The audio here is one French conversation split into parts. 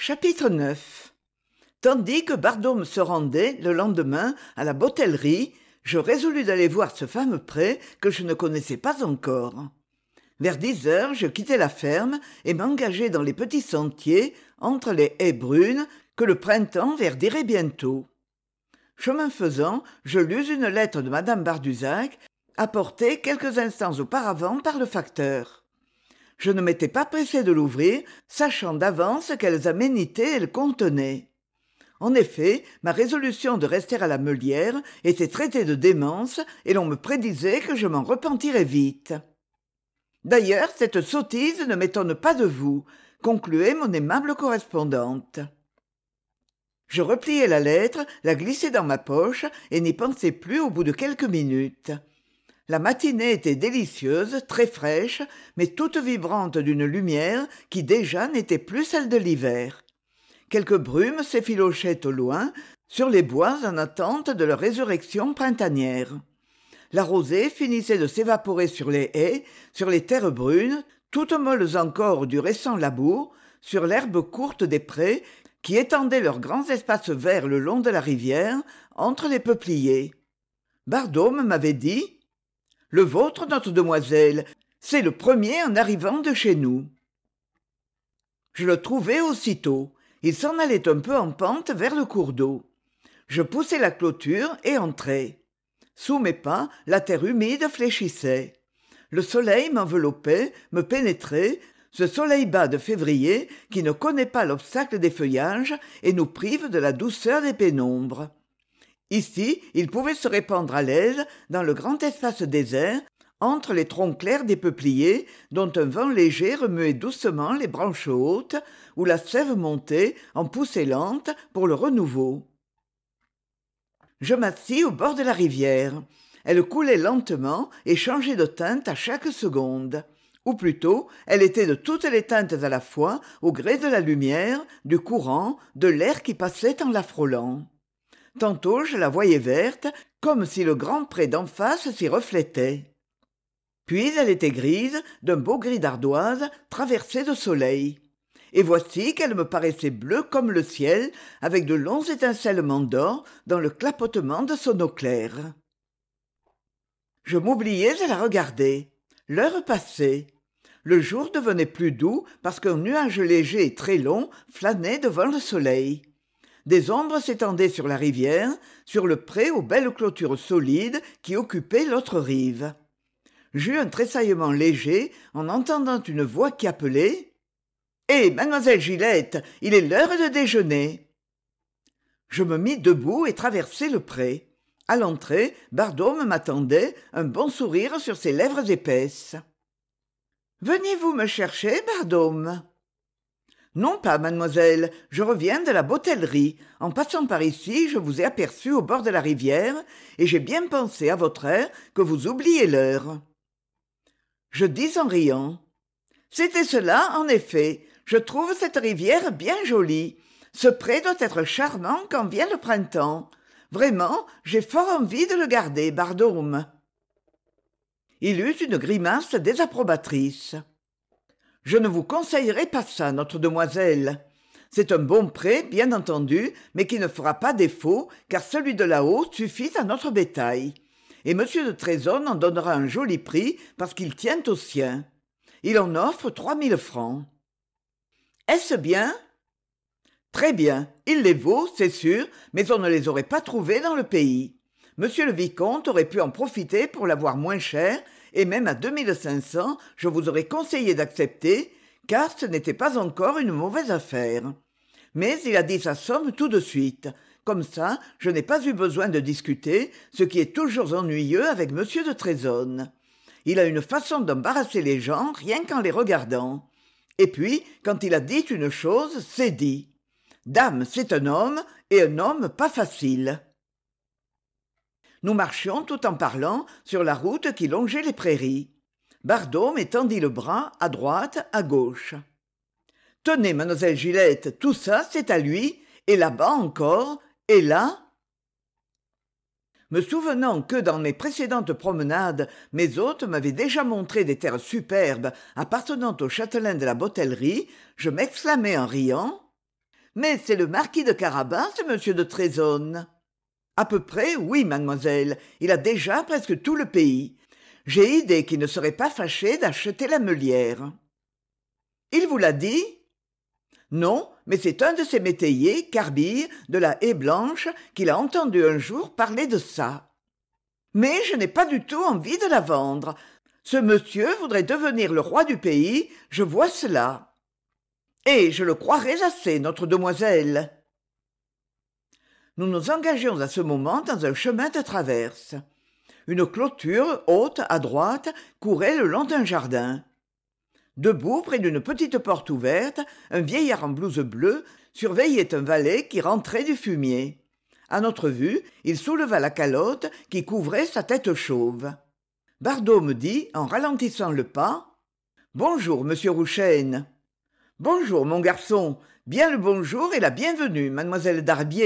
Chapitre 9. Tandis que Bardôme se rendait, le lendemain, à la botellerie, je résolus d'aller voir ce fameux pré que je ne connaissais pas encore. Vers 10 heures, je quittai la ferme et m'engageai dans les petits sentiers, entre les haies brunes, que le printemps verdirait bientôt. Chemin faisant, je lus une lettre de madame Barduzac, apportée quelques instants auparavant par le facteur. Je ne m'étais pas pressé de l'ouvrir, sachant d'avance quelles aménités elle contenait. En effet, ma résolution de rester à la Meulière était traitée de démence et l'on me prédisait que je m'en repentirais vite. D'ailleurs, cette sottise ne m'étonne pas de vous, concluait mon aimable correspondante. Je repliai la lettre, la glissai dans ma poche et n'y pensai plus au bout de quelques minutes. La matinée était délicieuse, très fraîche, mais toute vibrante d'une lumière qui déjà n'était plus celle de l'hiver. Quelques brumes s'effilochaient au loin, sur les bois en attente de leur résurrection printanière. La rosée finissait de s'évaporer sur les haies, sur les terres brunes, toutes molles encore du récent labour, sur l'herbe courte des prés, qui étendaient leurs grands espaces verts le long de la rivière, entre les peupliers. Bardôme m'avait dit « Le vôtre, notre demoiselle, c'est le premier en arrivant de chez nous. » Je le trouvai aussitôt. Il s'en allait un peu en pente vers le cours d'eau. Je poussai la clôture et entrai. Sous mes pas, la terre humide fléchissait. Le soleil m'enveloppait, me pénétrait, ce soleil bas de février qui ne connaît pas l'obstacle des feuillages et nous prive de la douceur des pénombres. Ici, il pouvait se répandre à l'aise dans le grand espace désert, entre les troncs clairs des peupliers, dont un vent léger remuait doucement les branches hautes, où la sève montait, en poussée lente, pour le renouveau. Je m'assis au bord de la rivière. Elle coulait lentement et changeait de teinte à chaque seconde. Ou plutôt, elle était de toutes les teintes à la fois, au gré de la lumière, du courant, de l'air qui passait en la frôlant. Tantôt je la voyais verte, comme si le grand pré d'en face s'y reflétait. Puis elle était grise, d'un beau gris d'ardoise, traversée de soleil. Et voici qu'elle me paraissait bleue comme le ciel, avec de longs étincelements d'or dans le clapotement de son eau claire. Je m'oubliais à la regarder. L'heure passait. Le jour devenait plus doux parce qu'un nuage léger et très long flânait devant le soleil. Des ombres s'étendaient sur la rivière, sur le pré aux belles clôtures solides qui occupaient l'autre rive. J'eus un tressaillement léger en entendant une voix qui appelait « Hé, mademoiselle Gilette, il est l'heure de déjeuner !» Je me mis debout et traversai le pré. À l'entrée, Bardôme m'attendait, un bon sourire sur ses lèvres épaisses. « Veniez-vous me chercher, Bardôme ?»« Non pas, mademoiselle, je reviens de la botellerie. En passant par ici, je vous ai aperçu au bord de la rivière, et j'ai bien pensé à votre air que vous oubliez l'heure. » Je dis en riant. « C'était cela, en effet. Je trouve cette rivière bien jolie. Ce pré doit être charmant quand vient le printemps. Vraiment, j'ai fort envie de le garder, Bardôme. » Il eut une grimace désapprobatrice. « Je ne vous conseillerais pas ça, notre demoiselle. C'est un bon pré, bien entendu, mais qui ne fera pas défaut, car celui de là-haut suffit à notre bétail. Et M. de Trézonne en donnera un joli prix parce qu'il tient au sien. Il en offre 3000 francs. Est-ce bien ? Très bien, il les vaut, c'est sûr, mais on ne les aurait pas trouvés dans le pays. Monsieur le vicomte aurait pu en profiter pour l'avoir moins cher, et même à 2500, je vous aurais conseillé d'accepter, car ce n'était pas encore une mauvaise affaire. Mais il a dit sa somme tout de suite. Comme ça, je n'ai pas eu besoin de discuter, ce qui est toujours ennuyeux avec monsieur de Trézonne. Il a une façon d'embarrasser les gens rien qu'en les regardant. Et puis, quand il a dit une chose, c'est dit. Dame, c'est un homme, et un homme pas facile. Nous marchions tout en parlant sur la route qui longeait les prairies. Bardôme étendit le bras à droite, à gauche. « Tenez, mademoiselle Gilette, tout ça, c'est à lui, et là-bas encore, et là ?» Me souvenant que, dans mes précédentes promenades, mes hôtes m'avaient déjà montré des terres superbes appartenant au châtelain de la Botellerie, je m'exclamai en riant Mais c'est le marquis de Carabas, ce monsieur de Trézonne. À peu près, oui, mademoiselle. Il a déjà presque tout le pays. J'ai idée qu'il ne serait pas fâché d'acheter la Meulière. Il vous l'a dit? Non, mais c'est un de ses métayers, Carbille, de la Haie Blanche, qu'il a entendu un jour parler de ça. Mais je n'ai pas du tout envie de la vendre. Ce monsieur voudrait devenir le roi du pays, je vois cela. Et je le croirais assez, notre demoiselle. Nous nous engagions à ce moment dans un chemin de traverse. Une clôture, haute, à droite, courait le long d'un jardin. Debout, près d'une petite porte ouverte, un vieillard en blouse bleue surveillait un valet qui rentrait du fumier. À notre vue, il souleva la calotte qui couvrait sa tête chauve. Bardot me dit, en ralentissant le pas, « Bonjour, monsieur Rouchaine. »« Bonjour, mon garçon. Bien le bonjour et la bienvenue, mademoiselle Darbier. »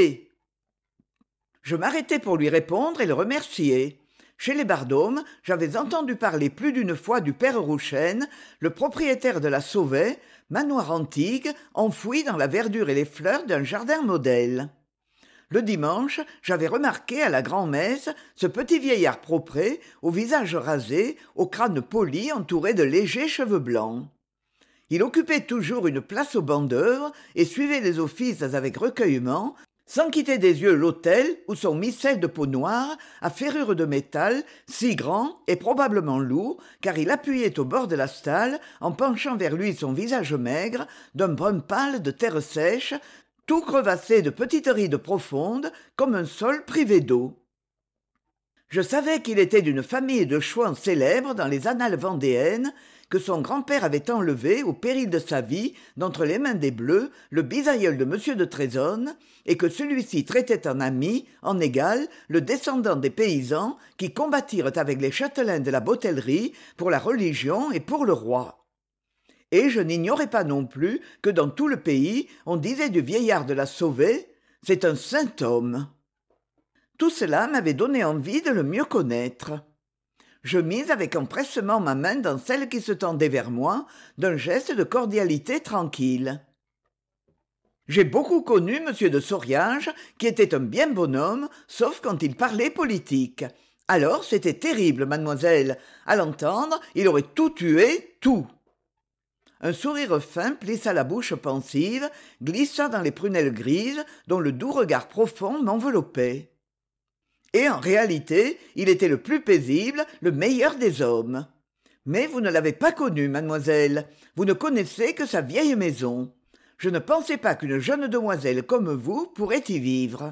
Je m'arrêtai pour lui répondre et le remercier. Chez les Bardôme, j'avais entendu parler plus d'une fois du père Rouchaine, le propriétaire de la Sauvet, manoir antique, enfoui dans la verdure et les fleurs d'un jardin modèle. Le dimanche, j'avais remarqué à la grand-messe ce petit vieillard propret, au visage rasé, au crâne poli entouré de légers cheveux blancs. Il occupait toujours une place au banc d'œuvre et suivait les offices avec recueillement, sans quitter des yeux l'autel où son missel de peau noire à ferrure de métal, si grand et probablement lourd, car il appuyait au bord de la stalle en penchant vers lui son visage maigre, d'un brun pâle de terre sèche, tout crevassé de petites rides profondes, comme un sol privé d'eau. Je savais qu'il était d'une famille de chouans célèbres dans les annales vendéennes, que son grand-père avait enlevé, au péril de sa vie, d'entre les mains des Bleus, le bisaïeul de M. de Trézonne, et que celui-ci traitait en ami, en égal, le descendant des paysans qui combattirent avec les châtelains de la Botellerie pour la religion et pour le roi. Et je n'ignorais pas non plus que dans tout le pays, on disait du vieillard de la Sauvet, « C'est un saint homme ». Tout cela m'avait donné envie de le mieux connaître. Je mis avec empressement ma main dans celle qui se tendait vers moi, d'un geste de cordialité tranquille. J'ai beaucoup connu M. de Sauriage, qui était un bien bon homme, sauf quand il parlait politique. Alors c'était terrible, mademoiselle. À l'entendre, il aurait tout tué, tout. Un sourire fin plissa la bouche pensive, glissa dans les prunelles grises, dont le doux regard profond m'enveloppait. Et en réalité, il était le plus paisible, le meilleur des hommes. Mais vous ne l'avez pas connu, mademoiselle. Vous ne connaissez que sa vieille maison. Je ne pensais pas qu'une jeune demoiselle comme vous pourrait y vivre.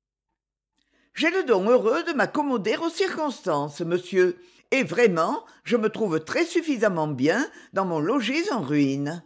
J'ai le don heureux de m'accommoder aux circonstances, monsieur, et vraiment, je me trouve très suffisamment bien dans mon logis en ruine.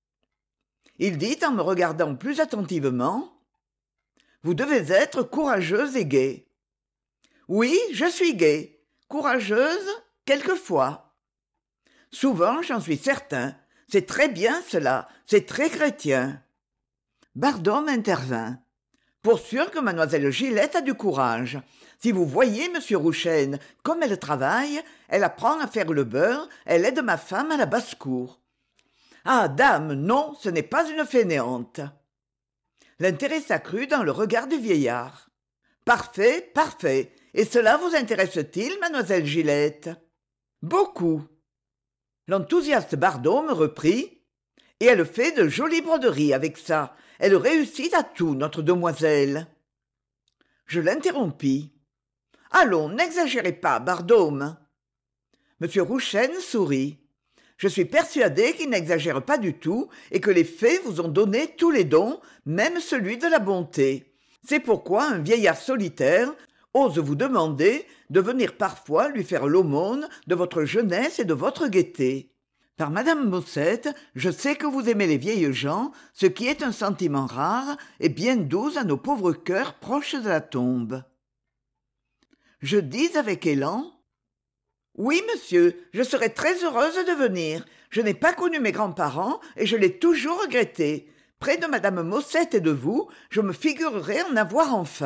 Il dit en me regardant plus attentivement, « Vous devez être courageuse et gaie. » Oui, je suis gaie, courageuse, quelquefois. Souvent, j'en suis certain. C'est très bien cela, c'est très chrétien. Bardon intervint. Pour sûr que mademoiselle Gillette a du courage. Si vous voyez, monsieur Rouchaine, comme elle travaille, elle apprend à faire le beurre, elle aide ma femme à la basse-cour. Ah, dame, non, ce n'est pas une fainéante. L'intérêt s'accrut dans le regard du vieillard. Parfait, parfait. Et cela vous intéresse-t-il, mademoiselle Gillette? Beaucoup. L'enthousiaste Bardot me reprit. Et elle fait de jolies broderies avec ça. Elle réussit à tout, notre demoiselle. Je l'interrompis. Allons, n'exagérez pas, Bardôme. Monsieur Rouchaine sourit. Je suis persuadé qu'il n'exagère pas du tout et que les faits vous ont donné tous les dons, même celui de la bonté. C'est pourquoi un vieillard solitaire ose vous demander de venir parfois lui faire l'aumône de votre jeunesse et de votre gaieté. Par Madame Maussette, je sais que vous aimez les vieilles gens, ce qui est un sentiment rare et bien doux à nos pauvres cœurs proches de la tombe. Je dis avec élan, « Oui, monsieur, je serais très heureuse de venir. Je n'ai pas connu mes grands-parents et je l'ai toujours regretté. Près de Madame Maussette et de vous, je me figurerais en avoir enfin. »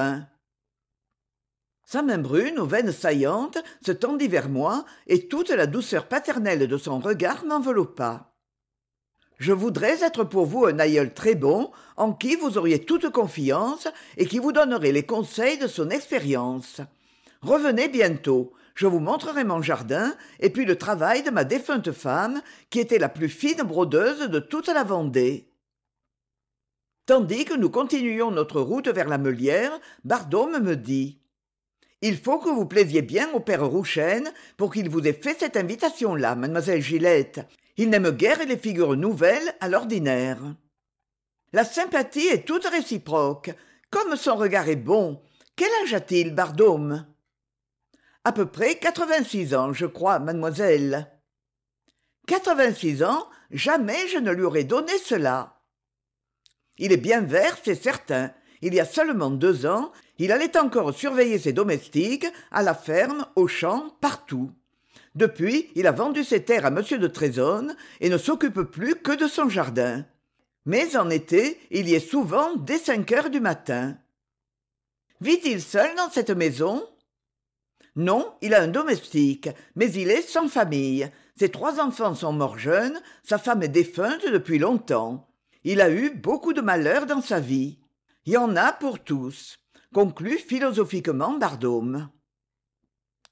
Sa main brune aux veines saillantes se tendit vers moi et toute la douceur paternelle de son regard m'enveloppa. Je voudrais être pour vous un aïeul très bon, en qui vous auriez toute confiance et qui vous donnerait les conseils de son expérience. Revenez bientôt, je vous montrerai mon jardin et puis le travail de ma défunte femme, qui était la plus fine brodeuse de toute la Vendée. Tandis que nous continuions notre route vers la Meulière, Bardôme me dit « Il faut que vous plaisiez bien au père Rouchaine pour qu'il vous ait fait cette invitation-là, mademoiselle Gillette. Il n'aime guère les figures nouvelles à l'ordinaire. La sympathie est toute réciproque. Comme son regard est bon. Quel âge a-t-il, Bardôme ? À peu près 86 ans, je crois, mademoiselle. 86 ans, jamais je ne lui aurais donné cela. Il est bien vert, c'est certain. Il y a seulement 2 ans, il allait encore surveiller ses domestiques, à la ferme, au champ, partout. Depuis, il a vendu ses terres à M. de Trésonne et ne s'occupe plus que de son jardin. Mais en été, il y est souvent dès 5 heures du matin. Vit-il seul dans cette maison ? Non, il a un domestique, mais il est sans famille. Ses 3 enfants sont morts jeunes, sa femme est défunte depuis longtemps. Il a eu beaucoup de malheurs dans sa vie. Il y en a pour tous, conclut philosophiquement Bardôme.